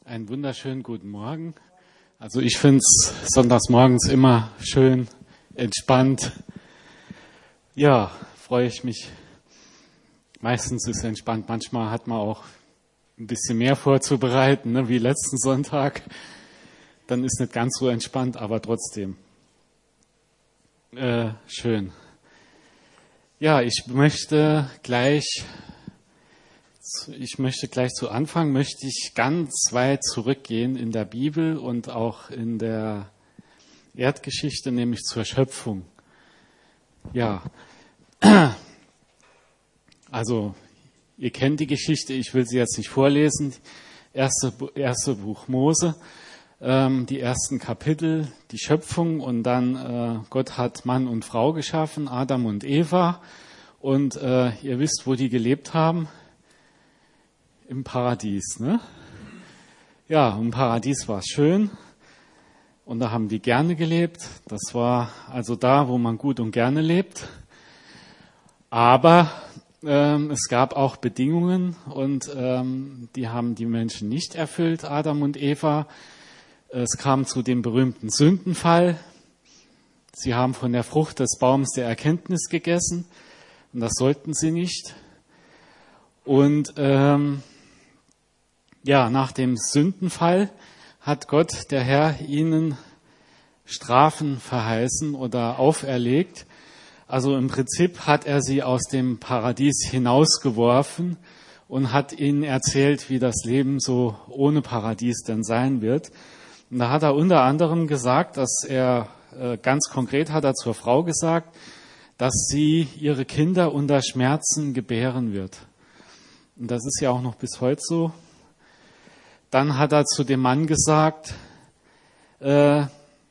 Einen wunderschönen guten Morgen. Also ich finde es sonntags morgens immer schön, entspannt. Ja, freue ich mich. Meistens ist es entspannt. Manchmal hat man auch ein bisschen mehr vorzubereiten, ne, wie letzten Sonntag. Dann ist nicht ganz so entspannt, aber trotzdem. Schön. Ja, ich möchte gleich zu Anfang möchte ich ganz weit zurückgehen in der Bibel und auch in der Erdgeschichte, nämlich zur Schöpfung. Ja, also ihr kennt die Geschichte, ich will sie jetzt nicht vorlesen. Erste Buch Mose, die ersten Kapitel, die Schöpfung und dann Gott hat Mann und Frau geschaffen, Adam und Eva. Und ihr wisst, wo die gelebt haben. Im Paradies, ne? Ja, im Paradies war es schön und da haben die gerne gelebt. Das war also da, wo man gut und gerne lebt. Aber es gab auch Bedingungen und die haben die Menschen nicht erfüllt, Adam und Eva. Es kam zu dem berühmten Sündenfall. Sie haben von der Frucht des Baums der Erkenntnis gegessen und das sollten sie nicht. Und nach dem Sündenfall hat Gott, der Herr, ihnen Strafen verheißen oder auferlegt. Also im Prinzip hat er sie aus dem Paradies hinausgeworfen und hat ihnen erzählt, wie das Leben so ohne Paradies denn sein wird. Und da hat er unter anderem gesagt, ganz konkret hat er zur Frau gesagt, dass sie ihre Kinder unter Schmerzen gebären wird. Und das ist ja auch noch bis heute so. Dann hat er zu dem Mann gesagt, dass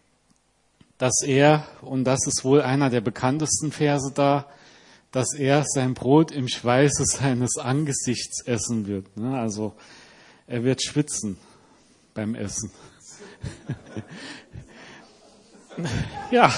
er, und das ist wohl einer der bekanntesten Verse da, dass er sein Brot im Schweiße seines Angesichts essen wird. Also er wird schwitzen beim Essen. Ja,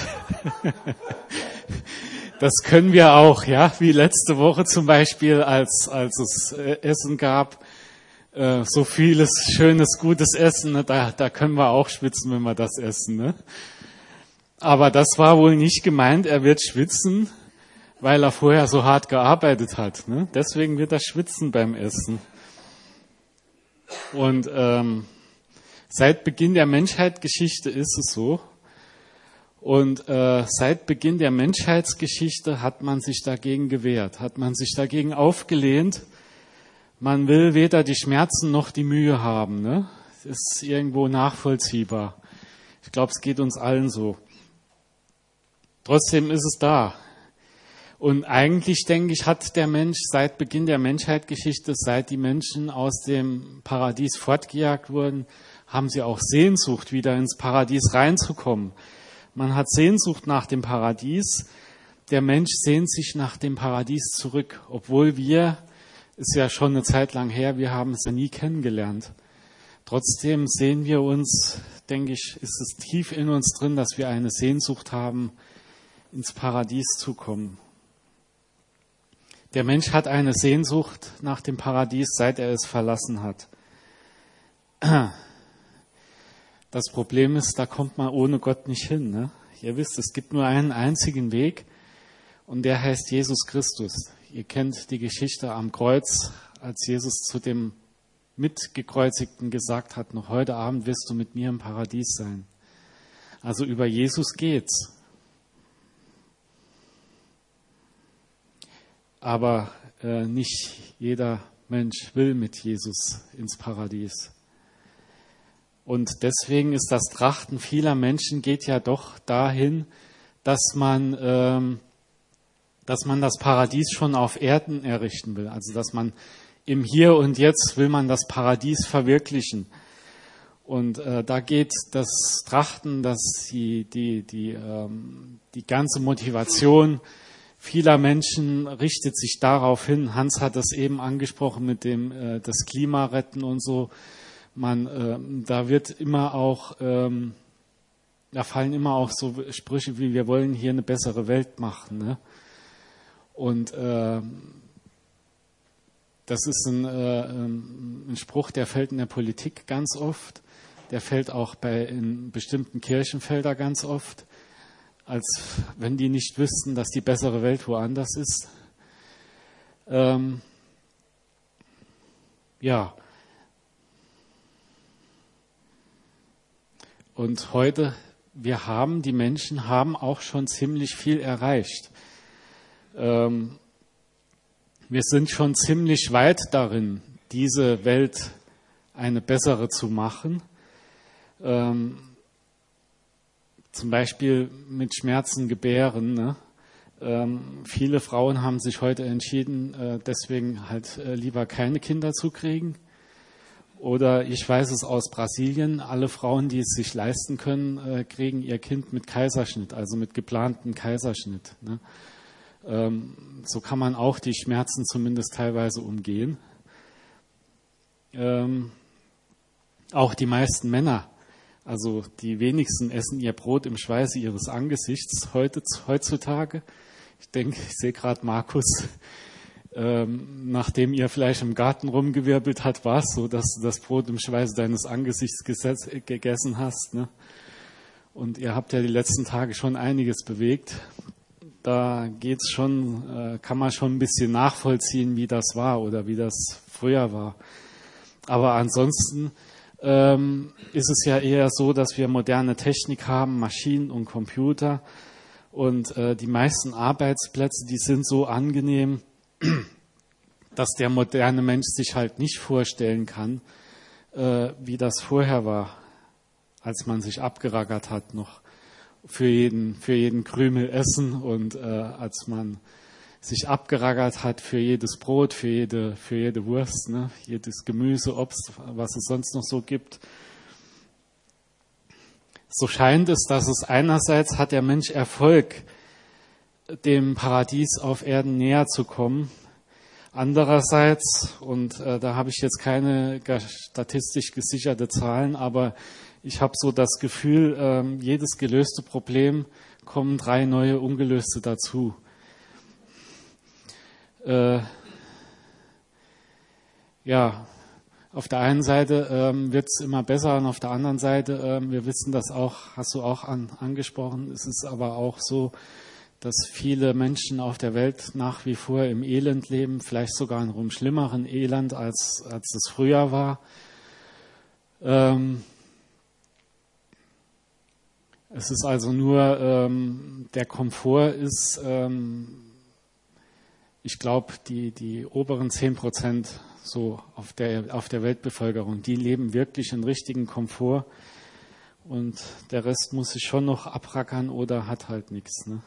das können wir auch, ja, wie letzte Woche zum Beispiel, als es Essen gab. So vieles schönes, gutes Essen, ne? Da können wir auch schwitzen, wenn wir das essen. Ne? Aber das war wohl nicht gemeint, er wird schwitzen, weil er vorher so hart gearbeitet hat. Ne? Deswegen wird er schwitzen beim Essen. Und seit Beginn der Menschheitsgeschichte ist es so. Und seit Beginn der Menschheitsgeschichte hat man sich dagegen gewehrt, hat man sich dagegen aufgelehnt. Man will weder die Schmerzen noch die Mühe haben. Ne? Das ist irgendwo nachvollziehbar. Ich glaube, es geht uns allen so. Trotzdem ist es da. Und eigentlich, denke ich, hat der Mensch seit Beginn der Menschheitsgeschichte, seit die Menschen aus dem Paradies fortgejagt wurden, haben sie auch Sehnsucht, wieder ins Paradies reinzukommen. Man hat Sehnsucht nach dem Paradies. Der Mensch sehnt sich nach dem Paradies zurück, obwohl ist ja schon eine Zeit lang her, wir haben es ja nie kennengelernt. Trotzdem sehen wir uns, denke ich, ist es tief in uns drin, dass wir eine Sehnsucht haben, ins Paradies zu kommen. Der Mensch hat eine Sehnsucht nach dem Paradies, seit er es verlassen hat. Das Problem ist, da kommt man ohne Gott nicht hin. Ne? Ihr wisst, es gibt nur einen einzigen Weg und der heißt Jesus Christus. Ihr kennt die Geschichte am Kreuz, als Jesus zu dem Mitgekreuzigten gesagt hat, noch heute Abend wirst du mit mir im Paradies sein. Also über Jesus geht's. Aber nicht jeder Mensch will mit Jesus ins Paradies. Und deswegen ist das Trachten vieler Menschen geht ja doch dahin, dass man das Paradies schon auf Erden errichten will. Also dass man im Hier und Jetzt will man das Paradies verwirklichen. Und da geht das Trachten, dass die ganze Motivation vieler Menschen richtet sich darauf hin. Hans hat das eben angesprochen mit dem das Klima retten und so. Da wird immer auch da fallen immer auch so Sprüche wie wir wollen hier eine bessere Welt machen. Ne? Und Das ist ein Spruch, der fällt in der Politik ganz oft. Der fällt auch in bestimmten Kirchenfeldern ganz oft, als wenn die nicht wüssten, dass die bessere Welt woanders ist. Ja. Und heute, die Menschen haben auch schon ziemlich viel erreicht. Wir sind schon ziemlich weit darin, diese Welt eine bessere zu machen. Zum Beispiel mit Schmerzen gebären. Ne? Viele Frauen haben sich heute entschieden, deswegen halt lieber keine Kinder zu kriegen. Oder ich weiß es aus Brasilien, alle Frauen, die es sich leisten können, kriegen ihr Kind mit Kaiserschnitt, also mit geplantem Kaiserschnitt. Ne? So kann man auch die Schmerzen zumindest teilweise umgehen. Auch die meisten Männer, also die wenigsten essen ihr Brot im Schweiße ihres Angesichts heutzutage. Ich denke, ich sehe gerade Markus, nachdem ihr vielleicht im Garten rumgewirbelt hat, war es so, dass du das Brot im Schweiße deines Angesichts gegessen hast. Ne? Und ihr habt ja die letzten Tage schon einiges bewegt. Da geht's schon, kann man schon ein bisschen nachvollziehen, wie das war oder wie das früher war. Aber ansonsten ist es ja eher so, dass wir moderne Technik haben, Maschinen und Computer. Und die meisten Arbeitsplätze, die sind so angenehm, dass der moderne Mensch sich halt nicht vorstellen kann, wie das vorher war, als man sich abgerackert hat, noch für jeden Krümel Essen und als man sich abgerackert hat für jedes Brot, für jede Wurst, ne, jedes Gemüse, Obst, was es sonst noch so gibt. So scheint es, dass es einerseits hat der Mensch Erfolg, dem Paradies auf Erden näher zu kommen. Andererseits, und da habe ich jetzt keine statistisch gesicherte Zahlen, aber ich habe so das Gefühl, jedes gelöste Problem kommen 3 neue ungelöste dazu. Ja, auf der einen Seite wird es immer besser und auf der anderen Seite, wir wissen das auch, hast du auch angesprochen, es ist aber auch so, dass viele Menschen auf der Welt nach wie vor im Elend leben, vielleicht sogar in einem schlimmeren Elend, als es früher war. Es ist also nur, der Komfort ist, ich glaube, die oberen 10% so auf der Weltbevölkerung, die leben wirklich in richtigen Komfort und der Rest muss sich schon noch abrackern oder hat halt nichts. Ne?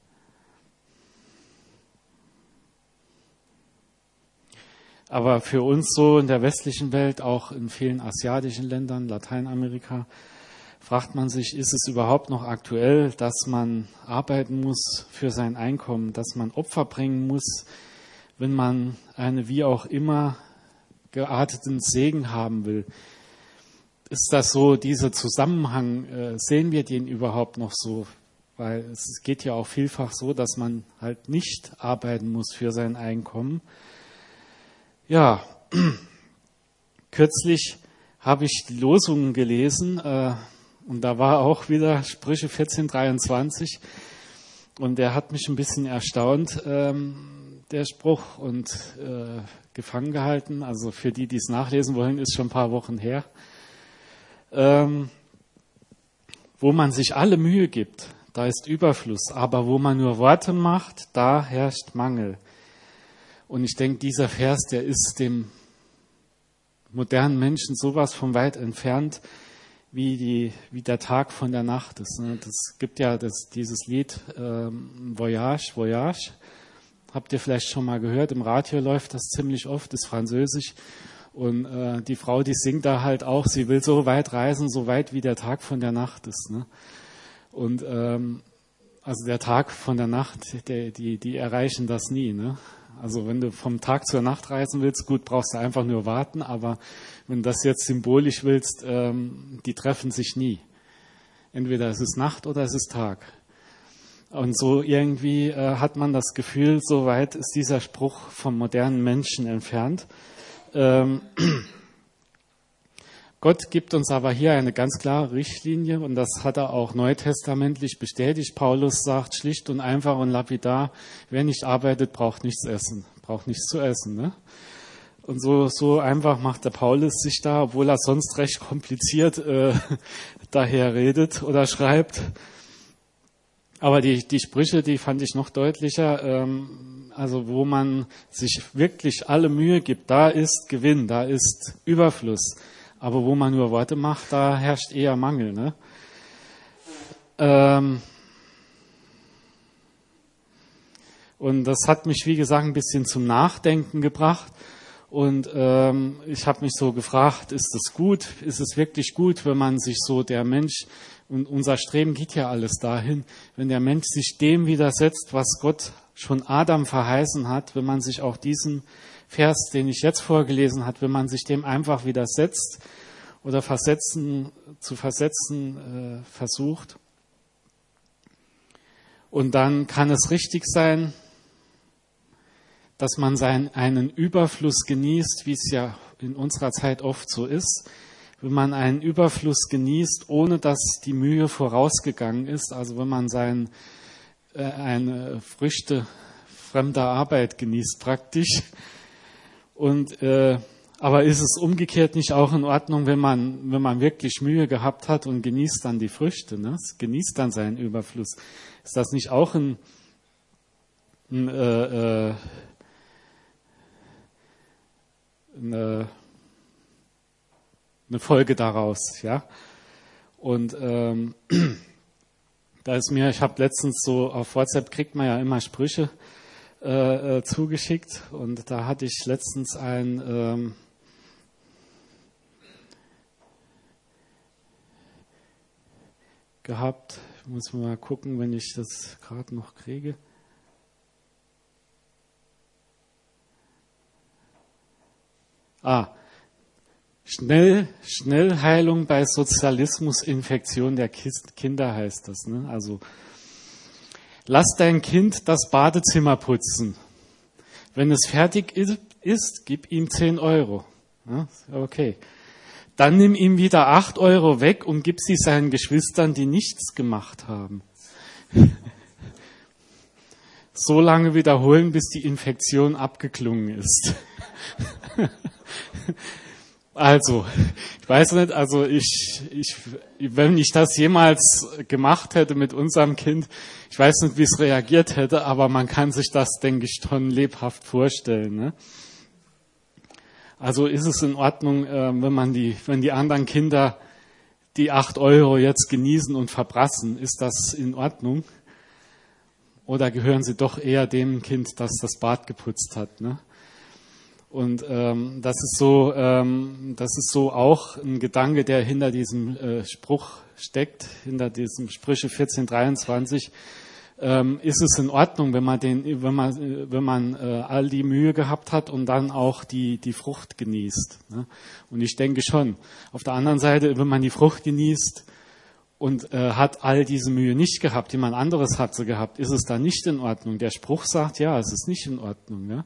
Aber für uns so in der westlichen Welt, auch in vielen asiatischen Ländern, Lateinamerika, fragt man sich, ist es überhaupt noch aktuell, dass man arbeiten muss für sein Einkommen, dass man Opfer bringen muss, wenn man eine wie auch immer gearteten Segen haben will? Ist das so, dieser Zusammenhang, sehen wir den überhaupt noch so? Weil es geht ja auch vielfach so, dass man halt nicht arbeiten muss für sein Einkommen. Ja, kürzlich habe ich die Losungen gelesen und da war auch wieder Sprüche 14,23 und der hat mich ein bisschen erstaunt, der Spruch, und gefangen gehalten. Also für die, die es nachlesen wollen, ist schon ein paar Wochen her. Wo man sich alle Mühe gibt, da ist Überfluss, aber wo man nur Worte macht, da herrscht Mangel. Und ich denke, dieser Vers, der ist dem modernen Menschen sowas von weit entfernt, wie der Tag von der Nacht ist. Das gibt ja dieses Lied Voyage, Voyage. Habt ihr vielleicht schon mal gehört? Im Radio läuft das ziemlich oft, ist französisch. Und die Frau, die singt da halt auch, sie will so weit reisen, so weit wie der Tag von der Nacht ist. Ne? Und also der Tag von der Nacht, die erreichen das nie. Ne? Also wenn du vom Tag zur Nacht reisen willst, gut, brauchst du einfach nur warten, aber wenn du das jetzt symbolisch willst, die treffen sich nie. Entweder es ist Nacht oder es ist Tag. Und so irgendwie hat man das Gefühl, so weit ist dieser Spruch vom modernen Menschen entfernt. Gott gibt uns aber hier eine ganz klare Richtlinie und das hat er auch neutestamentlich bestätigt. Paulus sagt schlicht und einfach und lapidar, wer nicht arbeitet, braucht nichts zu essen. Ne? Und so einfach macht der Paulus sich da, obwohl er sonst recht kompliziert daher redet oder schreibt. Aber die Sprüche, die fand ich noch deutlicher. Also wo man sich wirklich alle Mühe gibt, da ist Gewinn, da ist Überfluss. Aber wo man nur Worte macht, da herrscht eher Mangel. Ne? Und das hat mich, wie gesagt, ein bisschen zum Nachdenken gebracht. Und ich habe mich so gefragt, ist es gut? Ist es wirklich gut, wenn man sich so der Mensch, und unser Streben geht ja alles dahin, wenn der Mensch sich dem widersetzt, was Gott schon Adam verheißen hat, wenn man sich auch diesen Vers, den ich jetzt vorgelesen habe, wenn man sich dem einfach widersetzt oder zu versetzen versucht. Und dann kann es richtig sein, dass man einen Überfluss genießt, wie es ja in unserer Zeit oft so ist. Wenn man einen Überfluss genießt, ohne dass die Mühe vorausgegangen ist, also wenn man eine Früchte fremder Arbeit genießt praktisch. Und aber ist es umgekehrt nicht auch in Ordnung, wenn man wirklich Mühe gehabt hat und genießt dann die Früchte, ne? Genießt dann seinen Überfluss? Ist das nicht auch eine Folge daraus, ja? Und ich habe letztens so auf WhatsApp kriegt man ja immer Sprüche zugeschickt und da hatte ich letztens ein gehabt. Ich muss mal gucken, wenn ich das gerade noch kriege. Schnellheilung bei Sozialismusinfektion der Kinder heißt das. Ne? Also lass dein Kind das Badezimmer putzen. Wenn es fertig ist, gib ihm 10 Euro. Ja, okay. Dann nimm ihm wieder 8 Euro weg und gib sie seinen Geschwistern, die nichts gemacht haben. So lange wiederholen, bis die Infektion abgeklungen ist. Also, ich weiß nicht, also wenn ich das jemals gemacht hätte mit unserem Kind, ich weiß nicht, wie es reagiert hätte, aber man kann sich das, denke ich, schon lebhaft vorstellen. Ne? Also ist es in Ordnung, wenn die anderen Kinder die 8 Euro jetzt genießen und verprassen, ist das in Ordnung? Oder gehören sie doch eher dem Kind, das das Bad geputzt hat? Ne? Und das ist so auch ein Gedanke, der hinter diesem Spruch steckt, hinter diesem Sprüche 14:23. Ist es in Ordnung, wenn man all die Mühe gehabt hat und dann auch die Frucht genießt? Ne? Und ich denke schon. Auf der anderen Seite, wenn man die Frucht genießt und hat all diese Mühe nicht gehabt, jemand anderes hat sie gehabt, ist es dann nicht in Ordnung? Der Spruch sagt, ja, es ist nicht in Ordnung. Ne?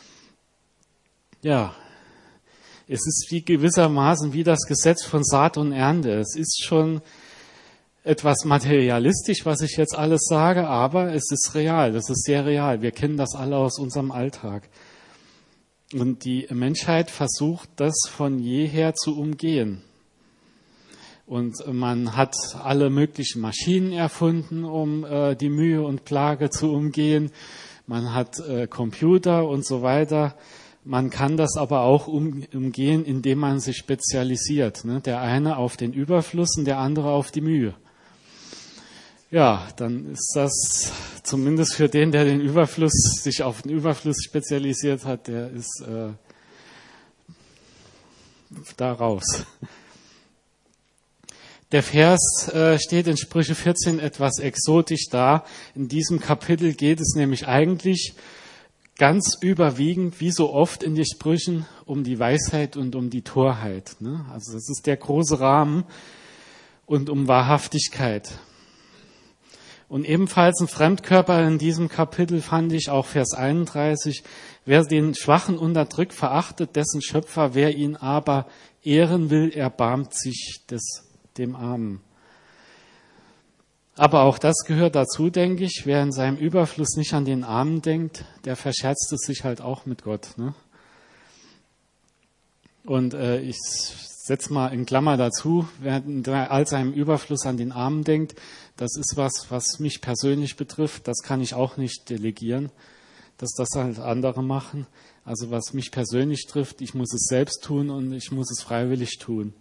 Ja, es ist gewissermaßen wie das Gesetz von Saat und Ernte. Es ist schon etwas materialistisch, was ich jetzt alles sage, aber es ist real, das ist sehr real. Wir kennen das alle aus unserem Alltag. Und die Menschheit versucht, das von jeher zu umgehen. Und man hat alle möglichen Maschinen erfunden, um die Mühe und Plage zu umgehen. Man hat Computer und so weiter. Man kann das aber auch umgehen, indem man sich spezialisiert. Ne? Der eine auf den Überfluss und der andere auf die Mühe. Ja, dann ist das zumindest für den, der sich auf den Überfluss spezialisiert hat, der ist da raus. Der Vers steht in Sprüche 14 etwas exotisch da. In diesem Kapitel geht es nämlich eigentlich ganz überwiegend, wie so oft in den Sprüchen, um die Weisheit und um die Torheit. Ne? Also das ist der große Rahmen und um Wahrhaftigkeit. Und ebenfalls ein Fremdkörper in diesem Kapitel fand ich auch Vers 31. Wer den Schwachen unterdrückt, verachtet dessen Schöpfer. Wer ihn aber ehren will, erbarmt sich dem Armen. Aber auch das gehört dazu, denke ich. Wer in seinem Überfluss nicht an den Armen denkt, der verscherzt es sich halt auch mit Gott, ne? Und ich setze mal in Klammer dazu, wer in all seinem Überfluss an den Armen denkt, das ist was mich persönlich betrifft. Das kann ich auch nicht delegieren, dass das halt andere machen. Also was mich persönlich trifft, ich muss es selbst tun und ich muss es freiwillig tun.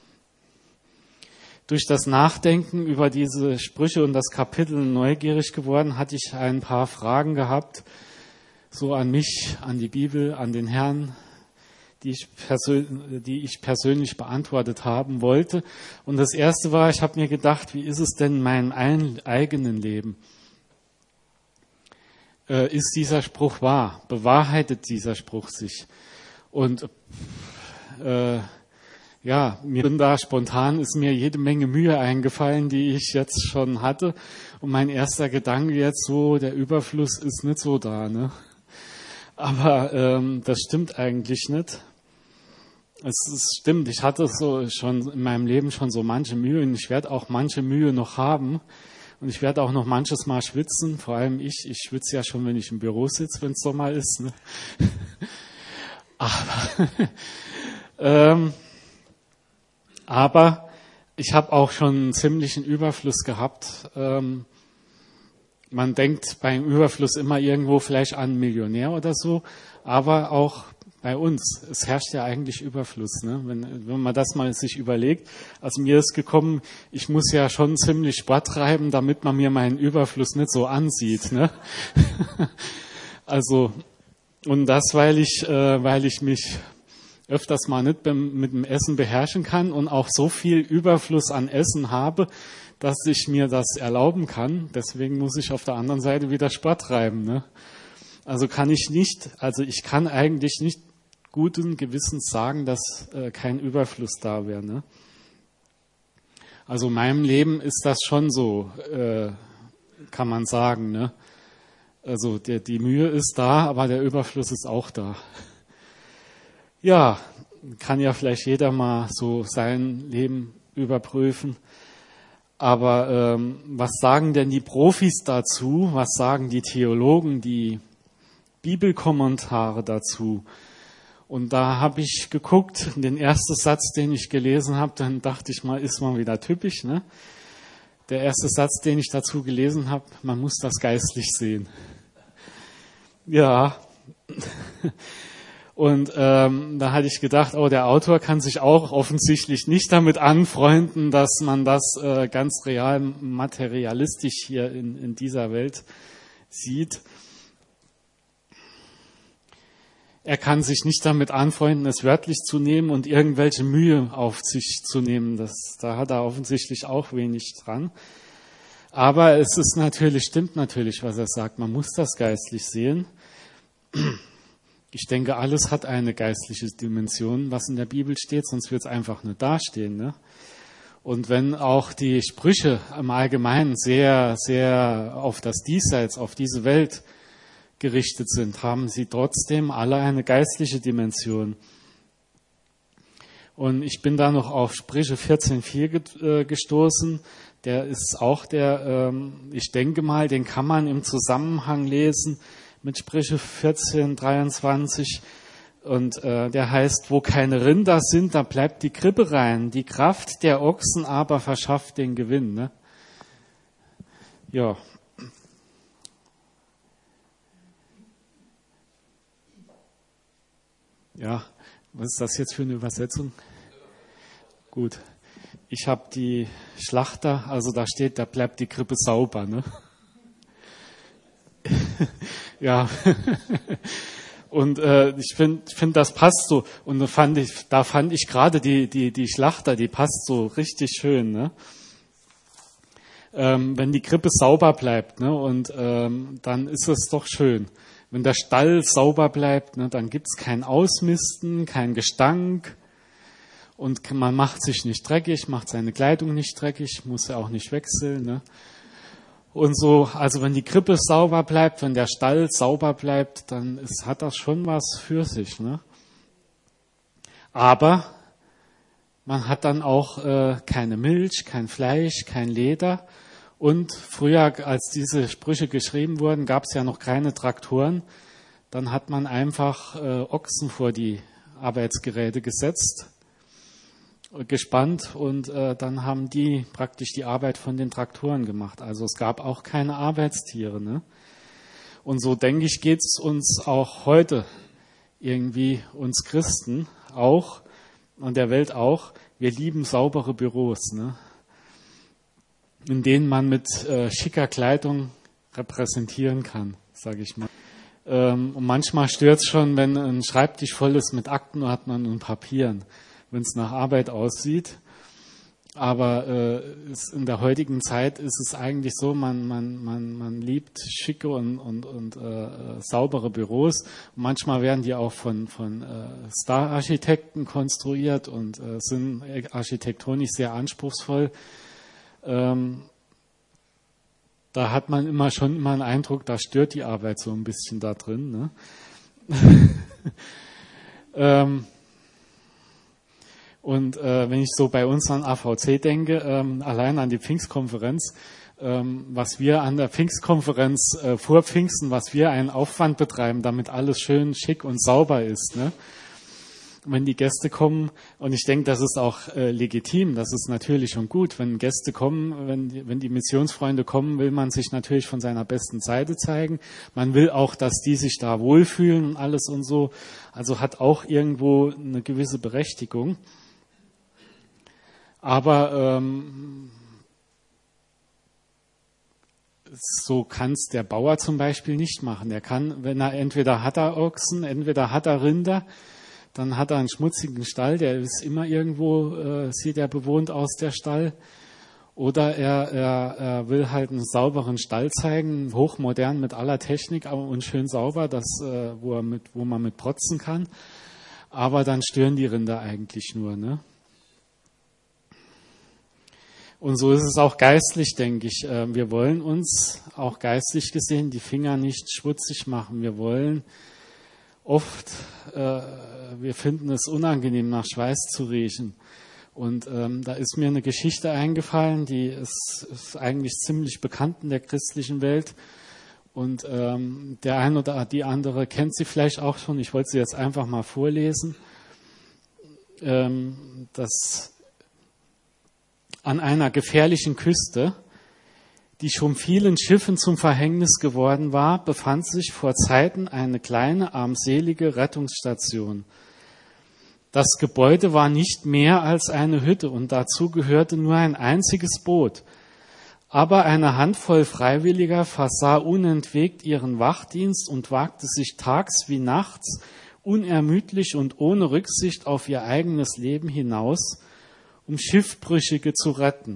Durch das Nachdenken über diese Sprüche und das Kapitel neugierig geworden, hatte ich ein paar Fragen gehabt, so an mich, an die Bibel, an den Herrn, die ich persönlich beantwortet haben wollte. Und das erste war, ich habe mir gedacht, wie ist es denn in meinem eigenen Leben? Ist dieser Spruch wahr? Bewahrheitet dieser Spruch sich? Und ist mir jede Menge Mühe eingefallen, die ich jetzt schon hatte. Und mein erster Gedanke jetzt so, der Überfluss ist nicht so da, ne? Aber das stimmt eigentlich nicht. Es stimmt, ich hatte so schon in meinem Leben schon so manche Mühe und ich werde auch manche Mühe noch haben. Und ich werde auch noch manches Mal schwitzen, vor allem ich schwitze ja schon, wenn ich im Büro sitze, wenn es Sommer ist, ne? Aber ich habe auch schon einen ziemlichen Überfluss gehabt. Man denkt beim Überfluss immer irgendwo vielleicht an einen Millionär oder so, aber auch bei uns, es herrscht ja eigentlich Überfluss, ne? Wenn man das mal sich überlegt. Also mir ist gekommen, ich muss ja schon ziemlich Sport treiben, damit man mir meinen Überfluss nicht so ansieht, ne? Also, und das, weil ich mich öfters mal nicht mit dem Essen beherrschen kann und auch so viel Überfluss an Essen habe, dass ich mir das erlauben kann. Deswegen muss ich auf der anderen Seite wieder Sport treiben, ne? Also ich kann eigentlich nicht guten Gewissens sagen, dass kein Überfluss da wäre, ne? Also in meinem Leben ist das schon so, kann man sagen, ne? Also die Mühe ist da, aber der Überfluss ist auch da. Ja, kann ja vielleicht jeder mal so sein Leben überprüfen. Aber was sagen denn die Profis dazu? Was sagen die Theologen, die Bibelkommentare dazu? Und da habe ich geguckt, den ersten Satz, den ich gelesen habe, dann dachte ich mal, ist mal wieder typisch, ne? Der erste Satz, den ich dazu gelesen habe, man muss das geistlich sehen. Ja. Und da hatte ich gedacht, der Autor kann sich auch offensichtlich nicht damit anfreunden, dass man das ganz real materialistisch hier in dieser Welt sieht. Er kann sich nicht damit anfreunden, es wörtlich zu nehmen und irgendwelche Mühe auf sich zu nehmen. Da hat er offensichtlich auch wenig dran. Aber stimmt natürlich, was er sagt. Man muss das geistlich sehen. Ich denke, alles hat eine geistliche Dimension, was in der Bibel steht, sonst wird es einfach nur dastehen, ne? Und wenn auch die Sprüche im Allgemeinen sehr, sehr auf das Diesseits, auf diese Welt gerichtet sind, haben sie trotzdem alle eine geistliche Dimension. Und ich bin da noch auf Sprüche 14,4 gestoßen. Der ist auch ich denke mal, den kann man im Zusammenhang lesen mit Sprüche 14,23. Und der heißt, wo keine Rinder sind, da bleibt die Krippe rein. Die Kraft der Ochsen aber verschafft den Gewinn, ne? Ja. Ja, was ist das jetzt für eine Übersetzung? Gut. Ich habe die Schlachter, also da steht, da bleibt die Krippe sauber, ne? Ja. Und ich finde, das passt so. Und da fand ich gerade die Schlachter, die passt so richtig schön, ne? Wenn die Krippe sauber bleibt, ne? Und dann ist es doch schön. Wenn der Stall sauber bleibt, ne, dann gibt's kein Ausmisten, kein Gestank und man macht sich nicht dreckig, macht seine Kleidung nicht dreckig, muss ja auch nicht wechseln, ne? Und so, also wenn die Krippe sauber bleibt, wenn der Stall sauber bleibt, dann hat das schon was für sich, ne? Aber man hat dann auch keine Milch, kein Fleisch, kein Leder. Und früher, als diese Sprüche geschrieben wurden, gab es ja noch keine Traktoren. Dann hat man einfach Ochsen vor die Arbeitsgeräte gesetzt, gespannt und dann haben die praktisch die Arbeit von den Traktoren gemacht. Also es gab auch keine Arbeitstiere, ne? Und so denke ich, geht es uns auch heute irgendwie, uns Christen auch und der Welt auch. Wir lieben saubere Büros, ne? In denen man mit schicker Kleidung repräsentieren kann, sage ich mal. Und manchmal stört es schon, wenn ein Schreibtisch voll ist mit Aktenordnern und Papieren, wenn es nach Arbeit aussieht. Aber in der heutigen Zeit ist es eigentlich so, man liebt schicke und saubere Büros. Und manchmal werden die auch von Star-Architekten konstruiert und sind architektonisch sehr anspruchsvoll. Da hat man schon immer einen Eindruck, da stört die Arbeit so ein bisschen da drin, ne? Und wenn ich so bei uns an AVC denke, allein an die Pfingstkonferenz, was wir an der Pfingstkonferenz vor Pfingsten, was wir einen Aufwand betreiben, damit alles schön schick und sauber ist, ne? Wenn die Gäste kommen, und ich denke, das ist auch legitim, das ist natürlich schon gut, wenn Gäste kommen, wenn die Missionsfreunde kommen, will man sich natürlich von seiner besten Seite zeigen. Man will auch, dass die sich da wohlfühlen und alles und so. Also hat auch irgendwo eine gewisse Berechtigung. Aber so kann es der Bauer zum Beispiel nicht machen. Der kann, wenn er entweder hat er Ochsen, entweder hat er Rinder, dann hat er einen schmutzigen Stall, der ist immer irgendwo, sieht er bewohnt aus, der Stall. Oder er will halt einen sauberen Stall zeigen, hochmodern mit aller Technik und schön sauber, wo man mit protzen kann. Aber dann stören die Rinder eigentlich nur, ne? Und so ist es auch geistlich, denke ich. Wir wollen uns auch geistlich gesehen die Finger nicht schmutzig machen. Wir wollen oft, wir finden es unangenehm, nach Schweiß zu riechen. Und da ist mir eine Geschichte eingefallen, die ist eigentlich ziemlich bekannt in der christlichen Welt. Und der eine oder die andere kennt sie vielleicht auch schon. Ich wollte sie jetzt einfach mal vorlesen. Das an einer gefährlichen Küste, die schon vielen Schiffen zum Verhängnis geworden war, befand sich vor Zeiten eine kleine, armselige Rettungsstation. Das Gebäude war nicht mehr als eine Hütte und dazu gehörte nur ein einziges Boot. Aber eine Handvoll Freiwilliger versah unentwegt ihren Wachdienst und wagte sich tags wie nachts unermüdlich und ohne Rücksicht auf ihr eigenes Leben hinaus, um Schiffbrüchige zu retten.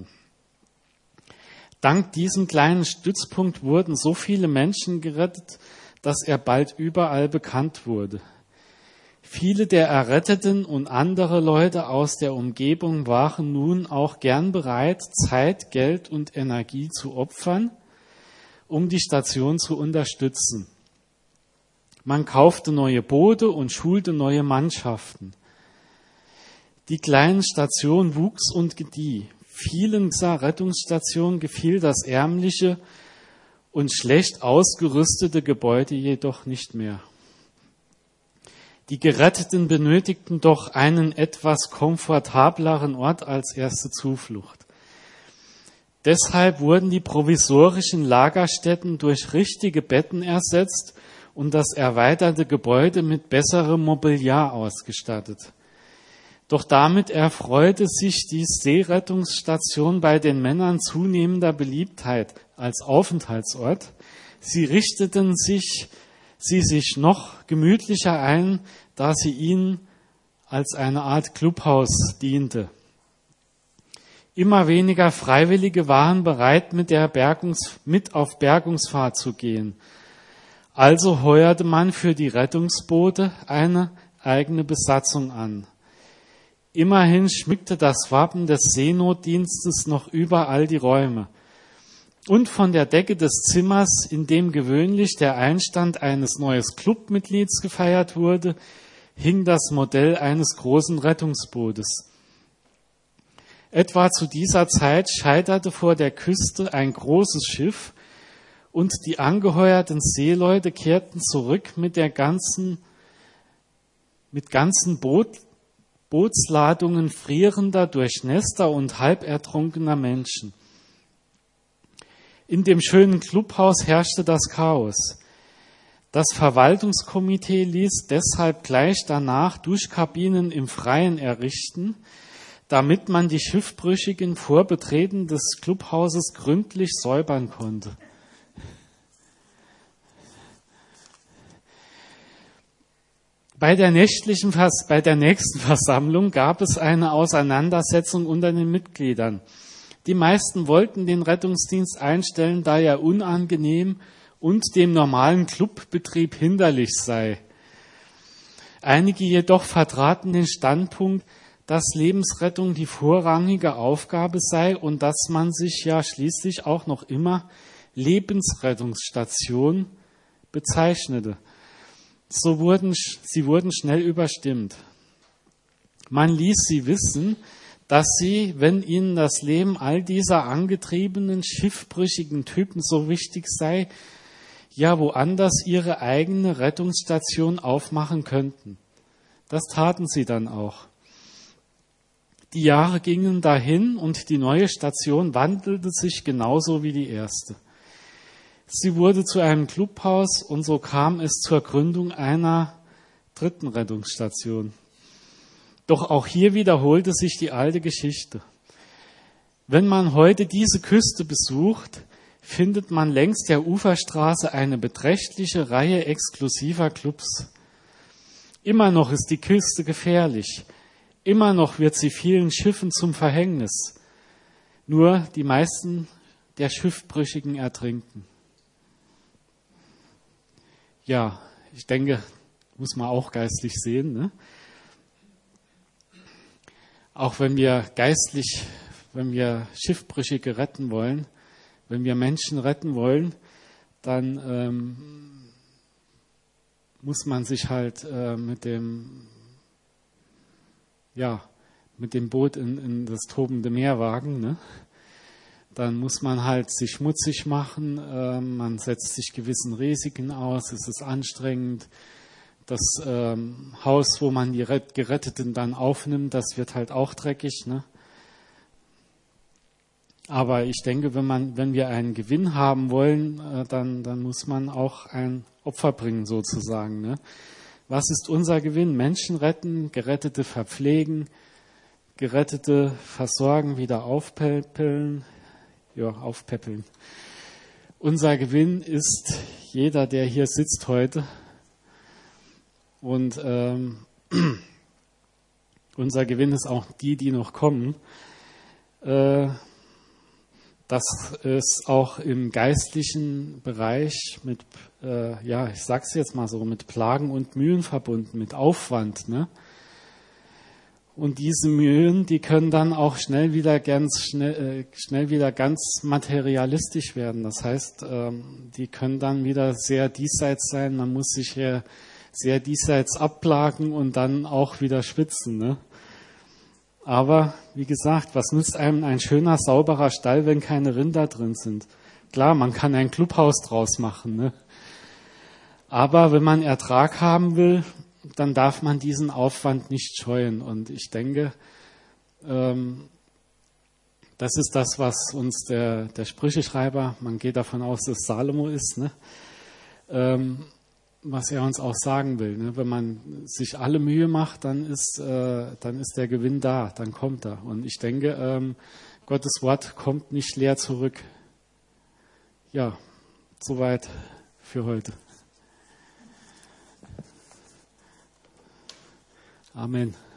Dank diesem kleinen Stützpunkt wurden so viele Menschen gerettet, dass er bald überall bekannt wurde. Viele der Erretteten und andere Leute aus der Umgebung waren nun auch gern bereit, Zeit, Geld und Energie zu opfern, um die Station zu unterstützen. Man kaufte neue Boote und schulte neue Mannschaften. Die kleine Station wuchs und gedieh. Vielen dieser Rettungsstationen gefiel das ärmliche und schlecht ausgerüstete Gebäude jedoch nicht mehr. Die Geretteten benötigten doch einen etwas komfortableren Ort als erste Zuflucht. Deshalb wurden die provisorischen Lagerstätten durch richtige Betten ersetzt und das erweiterte Gebäude mit besserem Mobiliar ausgestattet. Doch damit erfreute sich die Seerettungsstation bei den Männern zunehmender Beliebtheit als Aufenthaltsort. Sie richteten sich noch gemütlicher ein, da sie ihnen als eine Art Clubhaus diente. Immer weniger Freiwillige waren bereit, mit auf Bergungsfahrt zu gehen. Also heuerte man für die Rettungsboote eine eigene Besatzung an. Immerhin schmückte das Wappen des Seenotdienstes noch überall die Räume. Und von der Decke des Zimmers, in dem gewöhnlich der Einstand eines neuen Clubmitglieds gefeiert wurde, hing das Modell eines großen Rettungsbootes. Etwa zu dieser Zeit scheiterte vor der Küste ein großes Schiff und die angeheuerten Seeleute kehrten zurück mit ganzen Bootsladungen frierender, durchnässter und halbertrunkener Menschen. In dem schönen Clubhaus herrschte das Chaos. Das Verwaltungskomitee ließ deshalb gleich danach Duschkabinen im Freien errichten, damit man die Schiffbrüchigen vor Betreten des Clubhauses gründlich säubern konnte. Bei der nächsten Versammlung gab es eine Auseinandersetzung unter den Mitgliedern. Die meisten wollten den Rettungsdienst einstellen, da er unangenehm und dem normalen Clubbetrieb hinderlich sei. Einige jedoch vertraten den Standpunkt, dass Lebensrettung die vorrangige Aufgabe sei und dass man sich ja schließlich auch noch immer Lebensrettungsstation bezeichnete. Sie wurden schnell überstimmt. Man ließ sie wissen, dass sie, wenn ihnen das Leben all dieser angetriebenen, schiffbrüchigen Typen so wichtig sei, ja woanders ihre eigene Rettungsstation aufmachen könnten. Das taten sie dann auch. Die Jahre gingen dahin und die neue Station wandelte sich genauso wie die erste. Sie wurde zu einem Clubhaus und so kam es zur Gründung einer dritten Rettungsstation. Doch auch hier wiederholte sich die alte Geschichte. Wenn man heute diese Küste besucht, findet man längs der Uferstraße eine beträchtliche Reihe exklusiver Clubs. Immer noch ist die Küste gefährlich. Immer noch wird sie vielen Schiffen zum Verhängnis. Nur die meisten der Schiffbrüchigen ertrinken. Ja, ich denke, muss man auch geistlich sehen, ne? Auch wenn wir Schiffbrüchige retten wollen, wenn wir Menschen retten wollen, dann muss man sich halt mit dem Boot in das tobende Meer wagen, ne? Dann muss man halt sich schmutzig machen, man setzt sich gewissen Risiken aus, es ist anstrengend. Das Haus, wo man die Geretteten dann aufnimmt, das wird halt auch dreckig, ne? Aber ich denke, wenn wir einen Gewinn haben wollen, dann muss man auch ein Opfer bringen sozusagen, ne? Was ist unser Gewinn? Menschen retten, Gerettete verpflegen, Gerettete versorgen, wieder aufpäppeln. Unser Gewinn ist jeder, der hier sitzt heute. Und unser Gewinn ist auch die noch kommen. Dass es auch im geistlichen Bereich mit, ich sag's jetzt mal so, mit Plagen und Mühen verbunden, mit Aufwand, ne? Und diese Mühen, die können dann auch schnell wieder ganz materialistisch werden. Das heißt, die können dann wieder sehr diesseits sein. Man muss sich hier sehr diesseits abplagen und dann auch wieder schwitzen, ne? Aber wie gesagt, was nützt einem ein schöner, sauberer Stall, wenn keine Rinder drin sind? Klar, man kann ein Clubhaus draus machen, ne? Aber wenn man Ertrag haben will, dann darf man diesen Aufwand nicht scheuen. Und ich denke, das ist das, was uns der Sprücheschreiber, man geht davon aus, dass es Salomo ist, ne? Was er uns auch sagen will, ne? Wenn man sich alle Mühe macht, dann ist der Gewinn da, dann kommt er. Und ich denke, Gottes Wort kommt nicht leer zurück. Ja, soweit für heute. Amen.